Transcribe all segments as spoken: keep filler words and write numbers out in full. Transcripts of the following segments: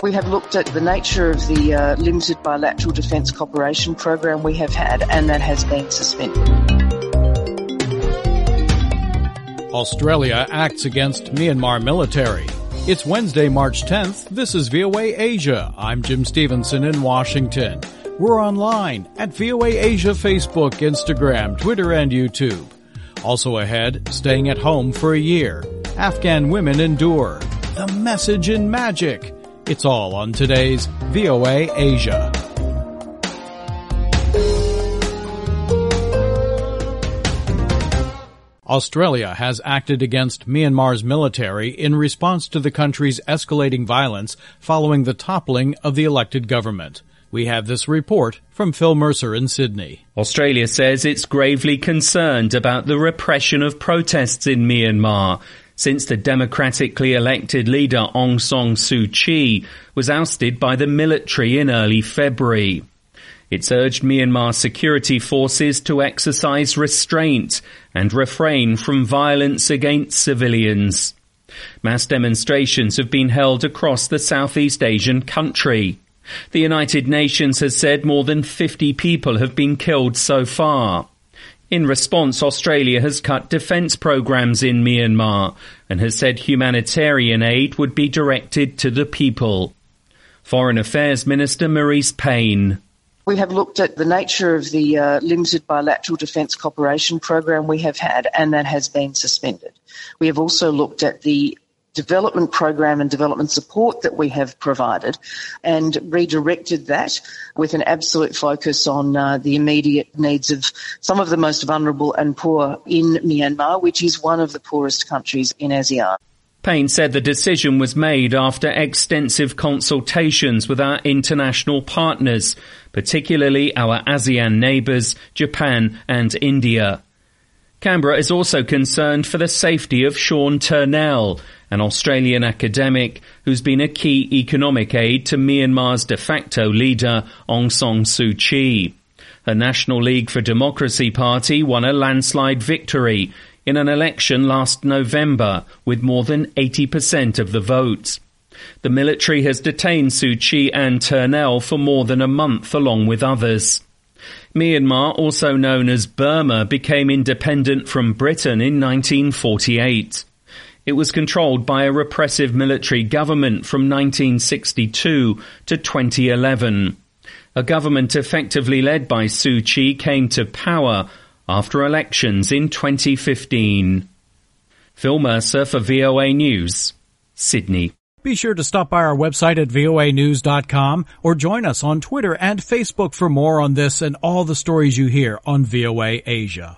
We have looked at the nature of the uh, limited bilateral defence cooperation program we have had, and that has been suspended. Australia acts against Myanmar military. It's Wednesday, March tenth. This is V O A Asia. I'm Jim Stevenson in Washington. We're online at V O A Asia Facebook, Instagram, Twitter, and YouTube. Also ahead, staying at home for a year. Afghan women endure. The message in magic. It's all on today's V O A Asia. Australia has acted against Myanmar's military in response to the country's escalating violence following the toppling of the elected government. We have this report from Phil Mercer in Sydney. Australia says it's gravely concerned about the repression of protests in Myanmar since the democratically elected leader Aung San Suu Kyi was ousted by the military in early February. It's urged Myanmar security forces to exercise restraint and refrain from violence against civilians. Mass demonstrations have been held across the Southeast Asian country. The United Nations has said more than fifty people have been killed so far. In response, Australia has cut defence programmes in Myanmar and has said humanitarian aid would be directed to the people. Foreign Affairs Minister Marise Payne. We have looked at the nature of the uh, limited bilateral defence cooperation program we have had, and that has been suspended. We have also looked at the development program and development support that we have provided and redirected that with an absolute focus on uh, the immediate needs of some of the most vulnerable and poor in Myanmar, which is one of the poorest countries in ASEAN. Payne said the decision was made after extensive consultations with our international partners, particularly our ASEAN neighbours, Japan and India. Canberra is also concerned for the safety of Sean Turnell, an Australian academic who's been a key economic aid to Myanmar's de facto leader, Aung San Suu Kyi. The National League for Democracy party won a landslide victory in an election last November with more than eighty percent of the vote. The military has detained Suu Kyi and Turnell for more than a month along with others. Myanmar, also known as Burma, became independent from Britain in nineteen forty-eight. It was controlled by a repressive military government from nineteen sixty-two to twenty eleven. A government effectively led by Suu Kyi came to power after elections in twenty fifteen. Phil Mercer for V O A News, Sydney. Be sure to stop by our website at V O A news dot com or join us on Twitter and Facebook for more on this and all the stories you hear on V O A Asia.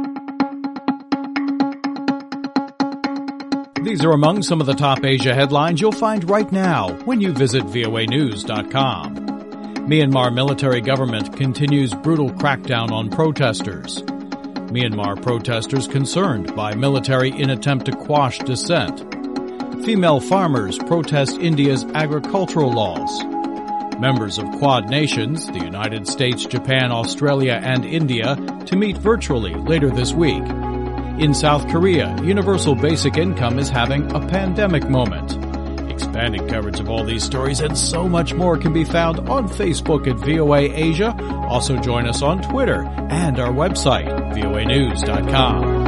These are among some of the top Asia headlines you'll find right now when you visit V O A news dot com. Myanmar military government continues brutal crackdown on protesters. Myanmar protesters concerned by military in attempt to quash dissent. Female farmers protest India's agricultural laws. Members of Quad nations, the United States, Japan, Australia, and India, to meet virtually later this week. In South Korea, universal basic income is having a pandemic moment. Expanding coverage of all these stories and so much more can be found on Facebook at V O A Asia. Also join us on Twitter and our website, V O A news dot com.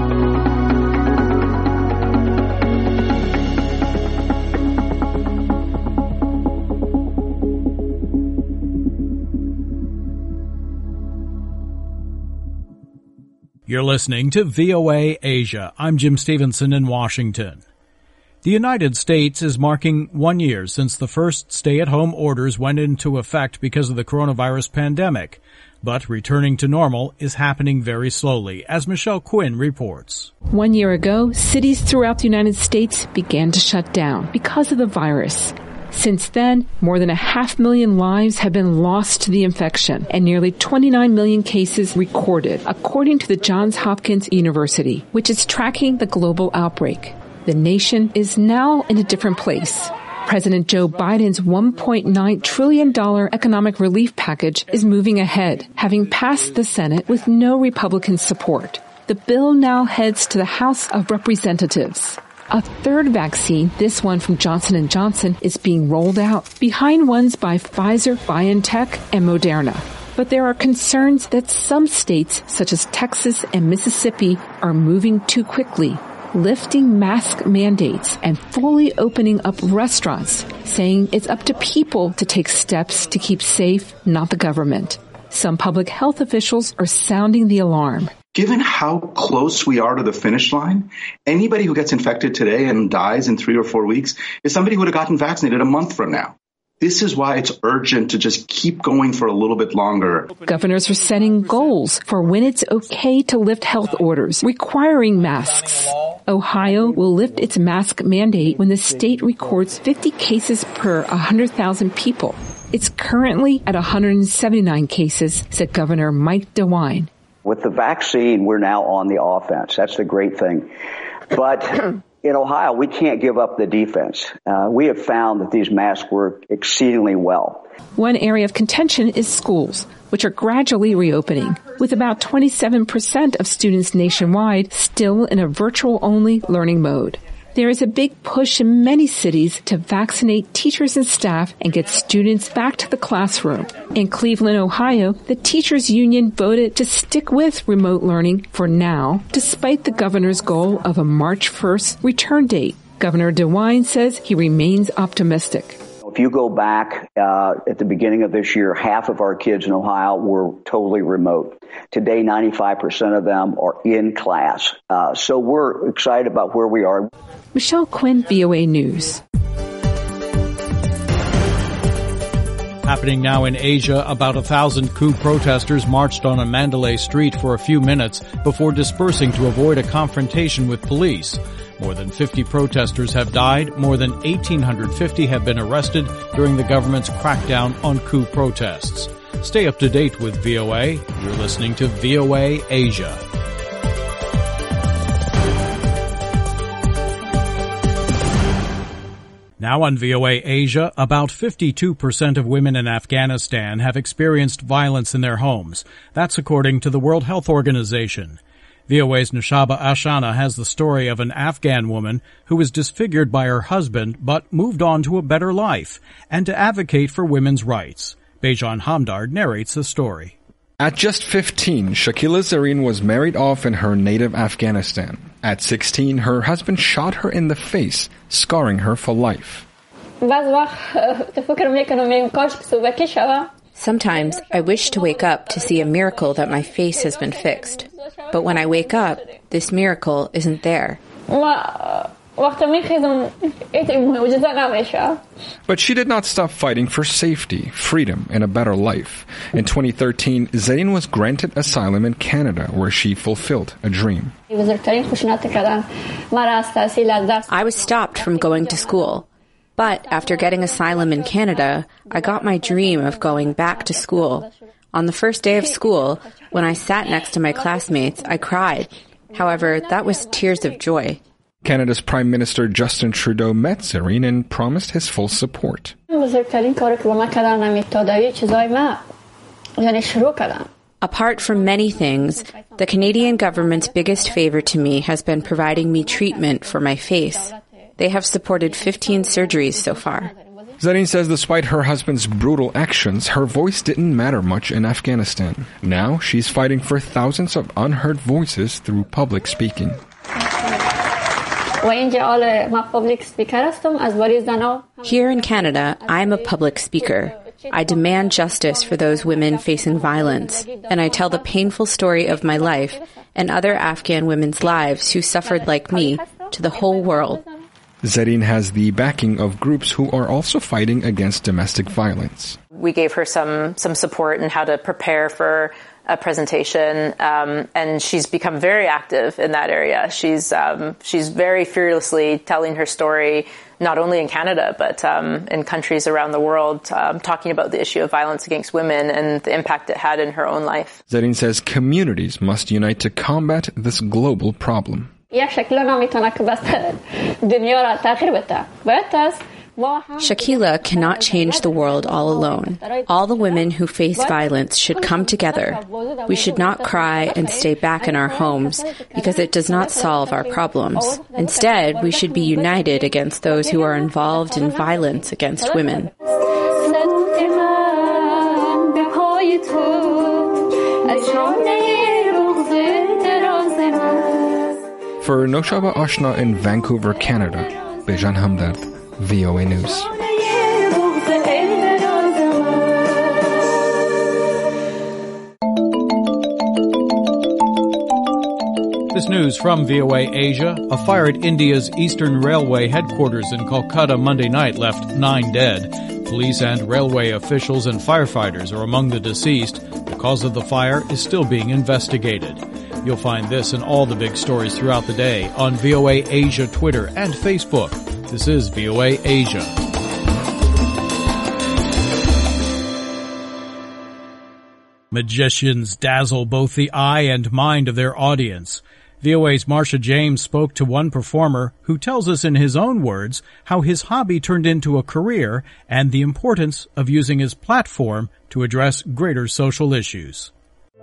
You're listening to V O A Asia. I'm Jim Stevenson in Washington. The United States is marking one year since the first stay-at-home orders went into effect because of the coronavirus pandemic. But returning to normal is happening very slowly, as Michelle Quinn reports. One year ago, cities throughout the United States began to shut down because of the virus. Since then, more than a half million lives have been lost to the infection and nearly twenty-nine million cases recorded, according to the Johns Hopkins University, which is tracking the global outbreak. The nation is now in a different place. President Joe Biden's one point nine trillion dollars economic relief package is moving ahead, having passed the Senate with no Republican support. The bill now heads to the House of Representatives. A third vaccine, this one from Johnson and Johnson, is being rolled out, behind ones by Pfizer, BioNTech, and Moderna. But there are concerns that some states, such as Texas and Mississippi, are moving too quickly, lifting mask mandates and fully opening up restaurants, saying it's up to people to take steps to keep safe, not the government. Some public health officials are sounding the alarm. Given how close we are to the finish line, anybody who gets infected today and dies in three or four weeks is somebody who would have gotten vaccinated a month from now. This is why it's urgent to just keep going for a little bit longer. Governors are setting goals for when it's okay to lift health orders, requiring masks. Ohio will lift its mask mandate when the state records fifty cases per one hundred thousand people. It's currently at one hundred seventy-nine cases, said Governor Mike DeWine. With the vaccine, we're now on the offense. That's the great thing. But in Ohio, we can't give up the defense. Uh, we have found that these masks work exceedingly well. One area of contention is schools, which are gradually reopening, with about twenty-seven percent of students nationwide still in a virtual-only learning mode. There is a big push in many cities to vaccinate teachers and staff and get students back to the classroom. In Cleveland, Ohio, the teachers union voted to stick with remote learning for now, despite the governor's goal of a March first return date. Governor DeWine says he remains optimistic. If you go back uh, at the beginning of this year, half of our kids in Ohio were totally remote. Today, ninety-five percent of them are in class. Uh, so we're excited about where we are. Michelle Quinn, V O A News. Happening now in Asia, about a thousand coup protesters marched on a Mandalay street for a few minutes before dispersing to avoid a confrontation with police. More than fifty protesters have died. More than eighteen fifty have been arrested during the government's crackdown on coup protests. Stay up to date with V O A. You're listening to V O A Asia. Now on V O A Asia, about fifty-two percent of women in Afghanistan have experienced violence in their homes. That's according to the World Health Organization. V O A's Nishaba Ashana has the story of an Afghan woman who was disfigured by her husband but moved on to a better life and to advocate for women's rights. Bejan Hamdard narrates the story. At just fifteen, Shakila Zareen was married off in her native Afghanistan. At sixteen, her husband shot her in the face, scarring her for life. Sometimes I wish to wake up to see a miracle that my face has been fixed. But when I wake up, this miracle isn't there. But she did not stop fighting for safety, freedom, and a better life. In twenty thirteen, Zareen was granted asylum in Canada, where she fulfilled a dream. I was stopped from going to school. But after getting asylum in Canada, I got my dream of going back to school. On the first day of school, when I sat next to my classmates, I cried. However, that was tears of joy. Canada's Prime Minister Justin Trudeau met Zareen and promised his full support. Apart from many things, the Canadian government's biggest favor to me has been providing me treatment for my face. They have supported fifteen surgeries so far. Zareen says despite her husband's brutal actions, her voice didn't matter much in Afghanistan. Now she's fighting for thousands of unheard voices through public speaking. Here in Canada, I'm a public speaker. I demand justice for those women facing violence, and I tell the painful story of my life and other Afghan women's lives who suffered like me to the whole world. Zareen has the backing of groups who are also fighting against domestic violence. We gave her some some support in how to prepare for a presentation, um, and she's become very active in that area. She's um, she's very fearlessly telling her story, not only in Canada, but um, in countries around the world, um, talking about the issue of violence against women and the impact it had in her own life. Zareen says communities must unite to combat this global problem. Shakila cannot change the world all alone. All the women who face violence should come together. We should not cry and stay back in our homes because it does not solve our problems. Instead, we should be united against those who are involved in violence against women. For Noshaba Ashna in Vancouver, Canada, Bejan Hamdard, V O A News. This news from V O A Asia. A fire at India's Eastern Railway headquarters in Kolkata Monday night left nine dead. Police and railway officials and firefighters are among the deceased. The cause of the fire is still being investigated. You'll find this and all the big stories throughout the day on V O A Asia Twitter and Facebook. This is V O A Asia. Magicians dazzle both the eye and mind of their audience. V O A's Marcia James spoke to one performer who tells us in his own words how his hobby turned into a career and the importance of using his platform to address greater social issues.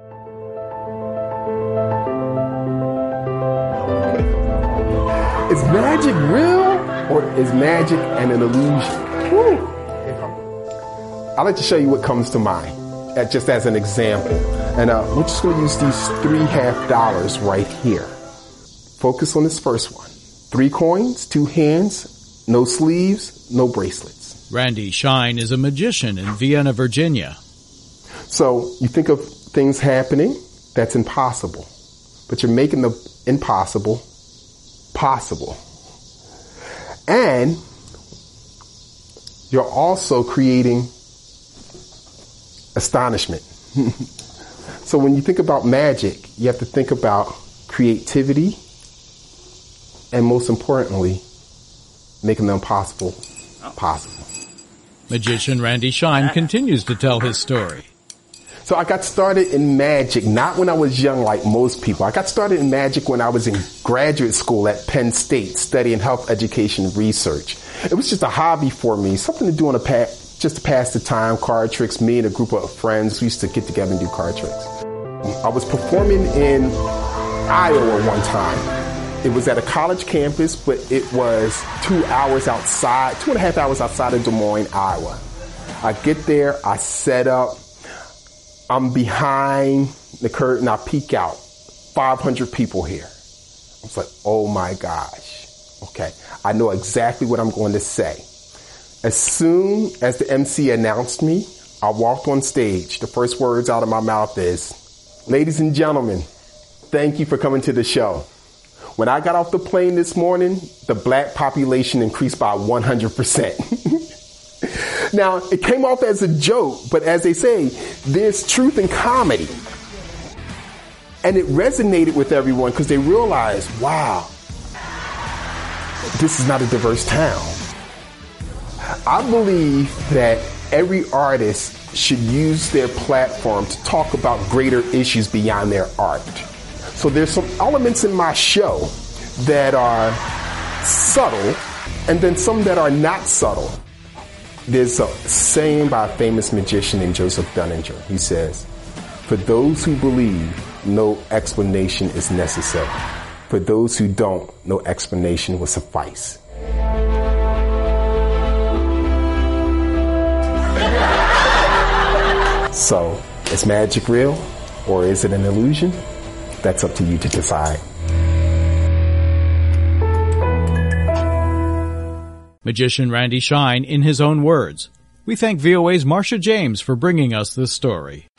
Is magic real or is magic an illusion? Woo. I'd like to show you what comes to mind, uh, just as an example. And uh, we're just going to use these three half dollars right here. Focus on this first one. Three coins, two hands, no sleeves, no bracelets. Randy Shine is a magician in Vienna, Virginia. So you think of things happening, that's impossible. But you're making the impossible possible. And you're also creating astonishment. So when you think about magic, you have to think about creativity and, most importantly, making the impossible possible. Magician Randy Shine continues to tell his story. So I got started in magic, not when I was young like most people. I got started in magic when I was in graduate school at Penn State studying health education research. It was just a hobby for me, something to do on a pa- just to pass the time, card tricks. Me and a group of friends, we used to get together and do card tricks. I was performing in Iowa one time. It was at a college campus, but it was two hours outside, two and a half hours outside of Des Moines, Iowa. I get there, I set up. I'm behind the curtain. I peek out. five hundred people here. I was like, oh my gosh. Okay. I know exactly what I'm going to say. As soon as the M C announced me, I walked on stage. The first words out of my mouth is, ladies and gentlemen, thank you for coming to the show. When I got off the plane this morning, the black population increased by one hundred percent. Now, it came off as a joke, but as they say, there's truth in comedy. And it resonated with everyone because they realized, wow, this is not a diverse town. I believe that every artist should use their platform to talk about greater issues beyond their art. So there's some elements in my show that are subtle and then some that are not subtle. There's a saying by a famous magician named Joseph Dunninger. He says, for those who believe, no explanation is necessary. For those who don't, no explanation will suffice. So, is magic real or is it an illusion? That's up to you to decide. Magician Randy Shine in his own words. We thank V O A's Marcia James for bringing us this story.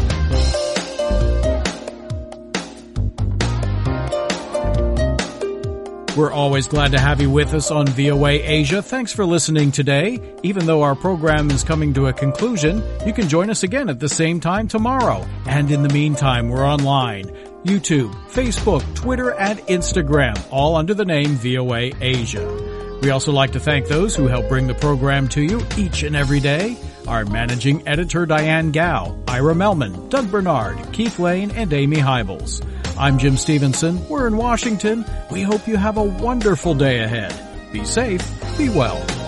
We're always glad to have you with us on V O A Asia. Thanks for listening today. Even though our program is coming to a conclusion, you can join us again at the same time tomorrow. And in the meantime, we're online. YouTube, Facebook, Twitter, and Instagram, all under the name V O A Asia. We also like to thank those who help bring the program to you each and every day. Our managing editor, Diane Gao, Ira Melman, Doug Bernard, Keith Lane, and Amy Hybels. I'm Jim Stevenson. We're in Washington. We hope you have a wonderful day ahead. Be safe. Be well.